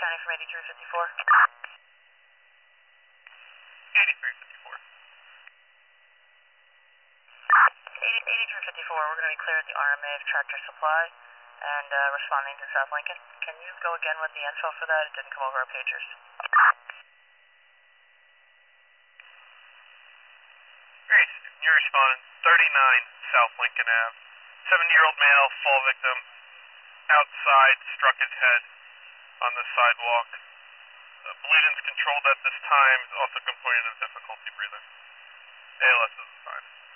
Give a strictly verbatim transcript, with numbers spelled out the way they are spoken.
County from eighty-three fifty-four. eighty-three fifty-four. eighty-three fifty-four, we're going to be clear at the R M A of Tractor Supply and uh, responding to South Lincoln. Can you go again with the info for that? It didn't come over our pagers. Great. You're responding. thirty-nine South Lincoln Avenue. seventy-year-old male, fall victim, outside, struck his head on the sidewalk. Uh, bleeding's controlled at this time. He's also complaining of difficulty breathing. A L S is fine.